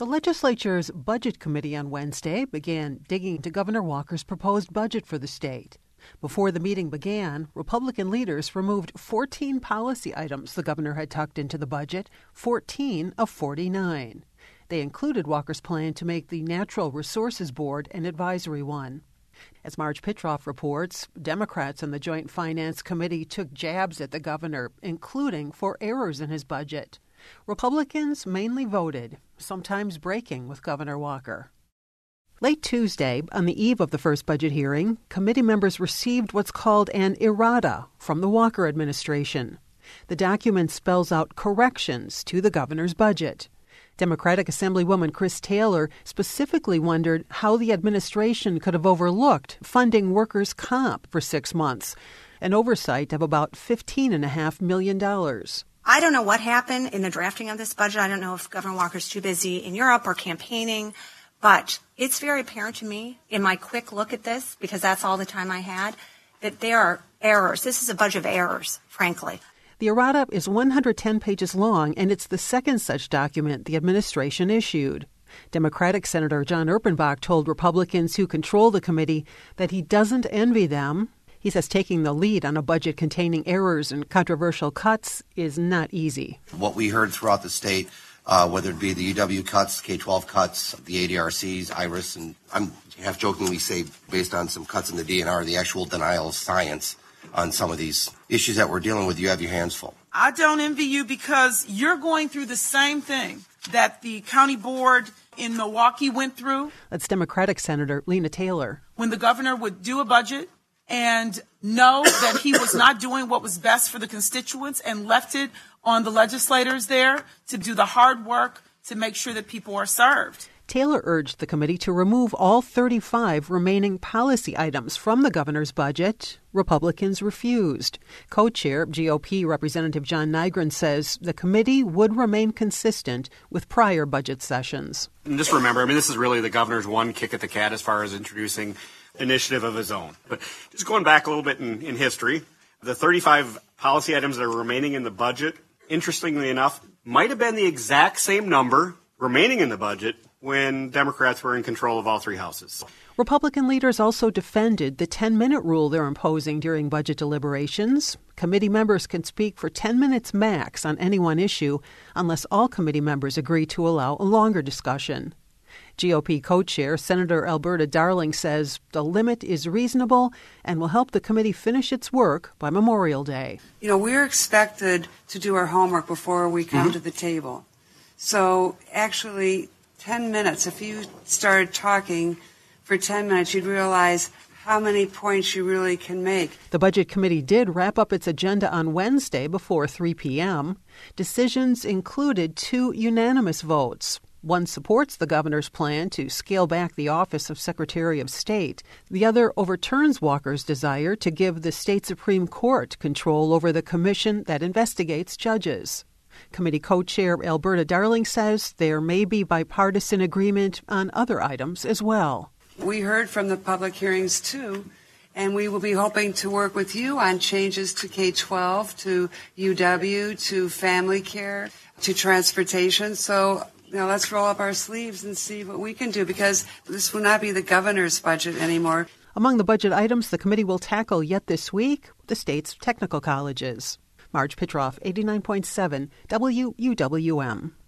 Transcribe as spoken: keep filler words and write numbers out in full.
The legislature's Budget Committee on Wednesday began digging into Governor Walker's proposed budget for the state. Before the meeting began, Republican leaders removed fourteen policy items the governor had tucked into the budget, fourteen of forty-nine. They included Walker's plan to make the Natural Resources Board an advisory one. As Marge Pitroff reports, Democrats on the Joint Finance Committee took jabs at the governor, including for errors in his budget. Republicans mainly voted, sometimes breaking with Governor Walker. Late Tuesday, on the eve of the first budget hearing, committee members received what's called an errata from the Walker administration. The document spells out corrections to the governor's budget. Democratic Assemblywoman Chris Taylor specifically wondered how the administration could have overlooked funding workers' comp for six months, an oversight of about fifteen point five million dollars. I don't know what happened in the drafting of this budget. I don't know if Governor Walker's too busy in Europe or campaigning, but it's very apparent to me in my quick look at this, because that's all the time I had, that there are errors. This is a budget of errors, frankly. The errata is one hundred ten pages long, and it's the second such document the administration issued. Democratic Senator John Erpenbach told Republicans who control the committee that he doesn't envy them. He says taking the lead on a budget containing errors and controversial cuts is not easy. What we heard throughout the state, uh, whether it be the U W cuts, K twelve cuts, the A D R Cs, IRIS, and I'm half jokingly say based on some cuts in the D N R, the actual denial of science on some of these issues that we're dealing with, you have your hands full. I don't envy you because you're going through the same thing that the county board in Milwaukee went through. That's Democratic Senator Lena Taylor. When the governor would do a budget and know that he was not doing what was best for the constituents and left it on the legislators there to do the hard work to make sure that people are served. Taylor urged the committee to remove all thirty-five remaining policy items from the governor's budget. Republicans refused. Co-chair G O P Representative John Nygren says the committee would remain consistent with prior budget sessions. And just remember, I mean, this is really the governor's one kick at the cat as far as introducing initiative of his own. But just going back a little bit in, in history, the thirty-five policy items that are remaining in the budget, interestingly enough, might have been the exact same number remaining in the budget when Democrats were in control of all three houses. Republican leaders also defended the ten-minute rule they're imposing during budget deliberations. Committee members can speak for ten minutes max on any one issue unless all committee members agree to allow a longer discussion. G O P co-chair Senator Alberta Darling says the limit is reasonable and will help the committee finish its work by Memorial Day. You know, we're expected to do our homework before we come mm-hmm. to the table. So actually, ten minutes, if you started talking for ten minutes, you'd realize how many points you really can make. The Budget Committee did wrap up its agenda on Wednesday before three p.m. Decisions included two unanimous votes. One supports the governor's plan to scale back the office of Secretary of State. The other overturns Walker's desire to give the state Supreme Court control over the commission that investigates judges. Committee co-chair Alberta Darling says there may be bipartisan agreement on other items as well. We heard from the public hearings, too, and we will be hoping to work with you on changes to K twelve, to U W, to family care, to transportation. So, you know, let's roll up our sleeves and see what we can do, because this will not be the governor's budget anymore. Among the budget items the committee will tackle yet this week, the state's technical colleges. Marge Pitroff, eighty-nine point seven W U W M.